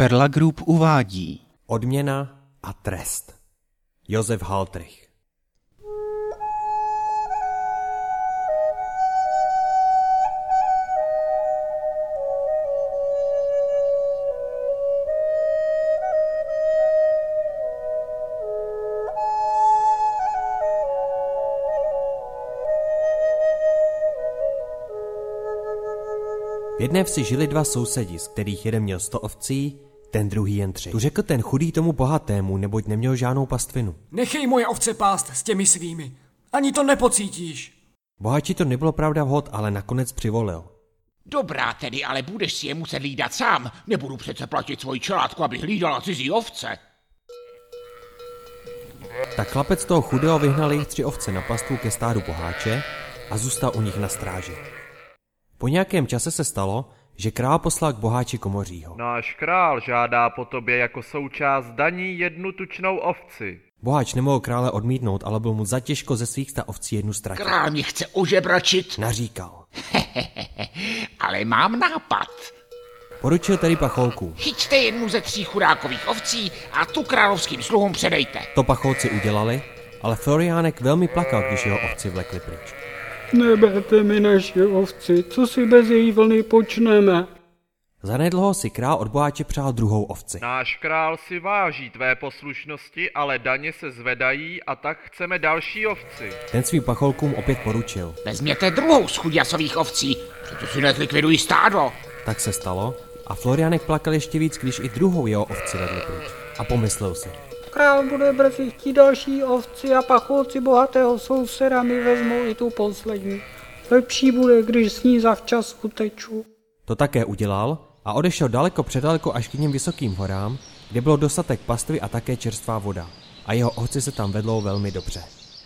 Perla Group uvádí Odměna a trest. Josef Haltrich. V jedné vsi žili dva sousedi, z kterých jeden měl 100 ovcí, ten druhý jen 3. Tu řekl ten chudý tomu bohatému, neboť neměl žádnou pastvinu. Nechej moje ovce pást s těmi svými. Ani to nepocítíš. Bohači to nebylo pravda vhod, ale nakonec přivolil. Dobrá tedy, ale budeš si je muset hlídat sám. Nebudu přece platit svoji čelátku, aby hlídala cizí ovce. Tak chlapec toho chudého vyhnal jejich 3 ovce na pastvu ke stádu boháče a zůstal u nich na stráži. Po nějakém čase se stalo, že král poslal k boháči komořího. Náš král žádá po tobě jako součást daní 1 tučnou ovci. Boháč nemohl krále odmítnout, ale byl mu zatěžko ze svých 100 ovcí 1 ztratit. Král mě chce ožebračit. Naříkal. Ale mám nápad. Poručil tedy pacholku. Chyťte 1 ze 3 chudákových ovcí a tu královským sluhům předejte. To pacholci udělali, ale Floriánek velmi plakal, když jeho ovci vlekli pryč. Neberte mi naši ovci, co si bez její vlny počneme? Zanedlouho si král od boháče přál druhou ovci. Náš král si váží tvé poslušnosti, ale daně se zvedají a tak chceme další ovci. Ten svým pacholkům opět poručil. Vezměte druhou z chuděsových ovcí, protože si nezlikvidují stádo. Tak se stalo a Floriánek plakal ještě víc, když i druhou jeho ovci vedli pryč. A pomyslel si. Král bude brzy chtít další ovci a pacholci bohatého souseda mi vezmou i tu poslední. Lepší bude, když s ní zavčas uteču. To také udělal a odešel daleko předaleko až k něm vysokým horám, kde bylo dostatek pastvy a také čerstvá voda. A jeho ovci se tam vedlo velmi dobře.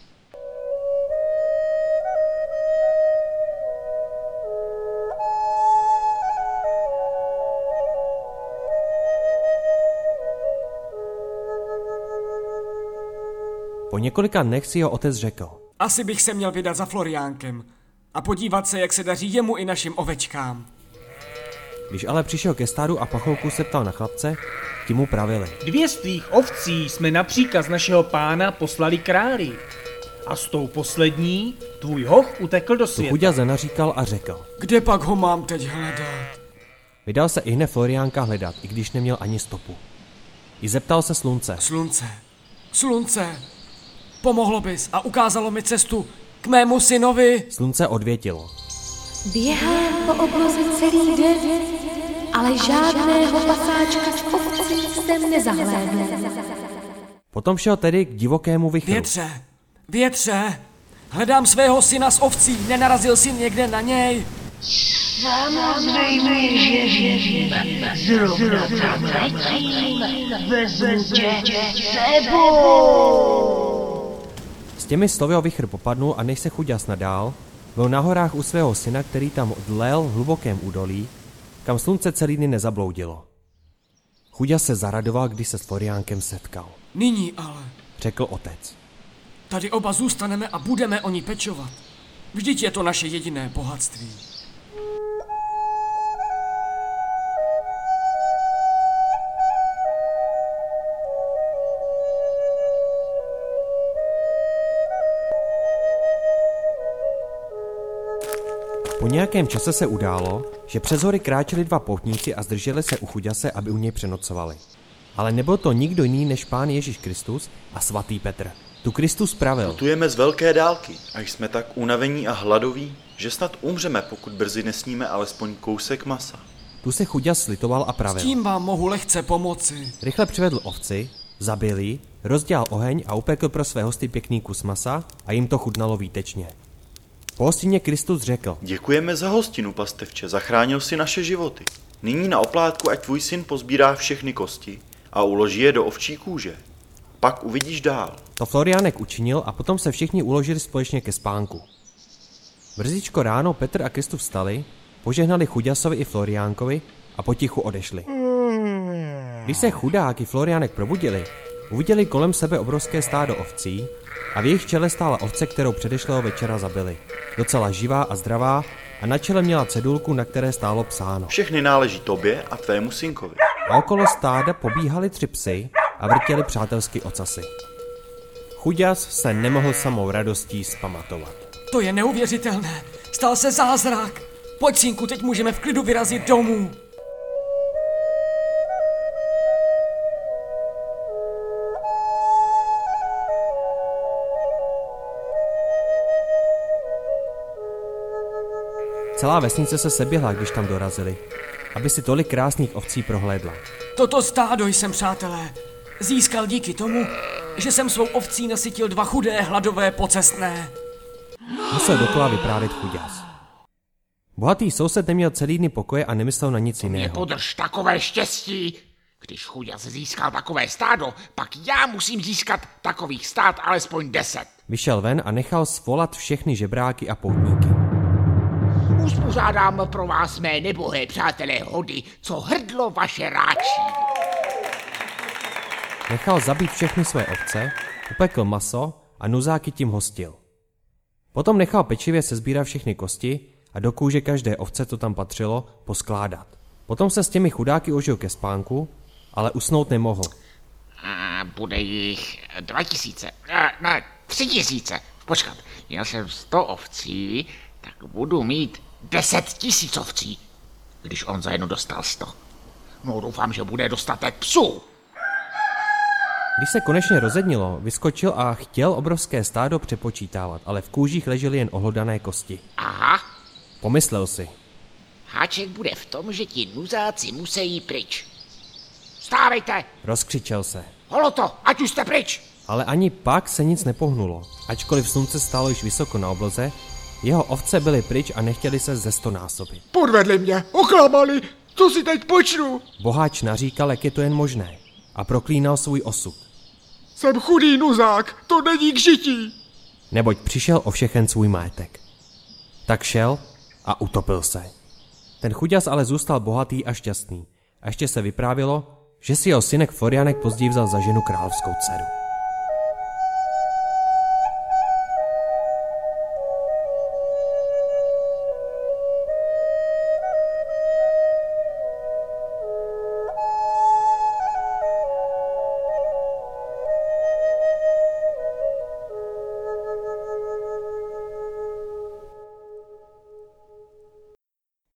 Po několika dnech si jeho otec řekl. Asi bych se měl vydat za Floriánkem a podívat se, jak se daří jemu i našim ovečkám. Když ale přišel ke stádu a pacholku se ptal na chlapce, ti mu pravili. 2 z tvých ovcí jsme na příkaz našeho pána poslali králi. A s tou poslední tvůj hoch utekl do světa. Chudě naříkal a řekl. Kde pak ho mám teď hledat? Vydal se ihned Floriánka hledat, i když neměl ani stopu. I zeptal se slunce. Slunce, pomohlo bys a ukázalo mi cestu k mému synovi. Slunce odvětilo. Běhám po obloze celý den, ale žádného pasáčka z ovcí jsem nezahlédl. Potom šel tedy k divokému vichru. Větře, hledám svého syna z ovcí, nenarazil jsi někde na něj? Samozřejmě, že věřím, zrovna tam letím, vezmu tě sebou. S těmi slovy ho vichr popadnul a než se chuděs nadál, byl na horách u svého syna, který tam dlel v hlubokém údolí, kam slunce celý dny nezabloudilo. Chuděs se zaradoval, když se s Floriánkem setkal. Nyní ale, řekl otec. Tady oba zůstaneme a budeme o ní pečovat. Vždyť je to naše jediné bohatství. Po nějakém čase se událo, že přes hory kráčeli 2 poutníci a zdrželi se u Chuďase, aby u něj přenocovali. Ale nebyl to nikdo jiný než Pán Ježíš Kristus a svatý Petr. Tu Kristus pravil. Putujeme z velké dálky a jsme tak unavení a hladoví, že snad umřeme, pokud brzy nesníme alespoň kousek masa. Tu se Chuďas slitoval a pravil. S tím vám mohu lehce pomoci. Rychle přivedl ovci, zabil ji, rozdělal oheň a upekl pro své hosty pěkný kus masa a jim to chutnalo výtečně. Po hostině Kristus řekl. Děkujeme za hostinu, pastevče, zachránil si naše životy. Nyní na oplátku ať tvůj syn pozbírá všechny kosti a uloží je do ovčí kůže. Pak uvidíš dál. To Floriánek učinil a potom se všichni uložili společně ke spánku. Brzíčko ráno Petr a Kristus vstali, požehnali Chuďasovi i Floriánkovi a potichu odešli. Když se chudák i Floriánek probudili, uviděli kolem sebe obrovské stádo ovcí a v jejich čele stála ovce, kterou předešlého večera zabili. Docela živá a zdravá a na čele měla cedulku, na které stálo psáno. Všechny náleží tobě a tvému synkovi. a okolo stáda pobíhali 3 psy a vrtěli přátelsky ocasy. Chuďas se nemohl samou radostí zpamatovat. To je neuvěřitelné. Stal se zázrak. Pojď, synku, teď můžeme v klidu vyrazit domů. Celá vesnice se seběhla, když tam dorazili, aby si tolik krásných ovcí prohlédla. Toto stádo jsem, přátelé, získal díky tomu, že jsem svou ovcí nasytil 2 chudé, hladové pocestné. Musel dokola vyprávět Chuďas. Bohatý soused neměl celý dny pokoje a nemyslel na nic jiného. Nepodrž takové štěstí. Když Chuďas získal takové stádo, pak já musím získat takových stád alespoň 10. Vyšel ven a nechal svolat všechny žebráky a poutníky. Uspořádám pro vás, mé nebohé přátelé, hody, co hrdlo vaše ráčí. Nechal zabít všechny své ovce, upekl maso a nuzáky tím hostil. Potom nechal pečlivě sesbírat všechny kosti a do kůže každé ovce, co tam patřilo, poskládat. Potom se s těmi chudáky užil ke spánku, ale usnout nemohl. Bude jich 2000, ne, 3000. Počkat, já jsem 100 ovcí, tak budu mít 10 000 ovcí, když on za jednu dostal 100. No doufám, že bude dostatek psů. Když se konečně rozednilo, vyskočil a chtěl obrovské stádo přepočítávat, ale v kůžích ležely jen ohlodané kosti. Aha. Pomyslel si. Háček bude v tom, že ti nuzáci musí pryč. Stávejte! Rozkřičel se. Holoto, ať už jste pryč! Ale ani pak se nic nepohnulo. Ačkoliv slunce stálo již vysoko na obloze, jeho ovce byly pryč a nechtěli se zestonásobit. Podvedli mě, oklamali, co si teď počnu? Boháč naříkal, jak je to jen možné, a proklínal svůj osud. Jsem chudý nuzák, to není k žití. Neboť přišel o všechen svůj majetek. Tak šel a utopil se. Ten chuďas ale zůstal bohatý a šťastný. A ještě se vyprávělo, že si jeho synek Floriánek později vzal za ženu královskou dceru.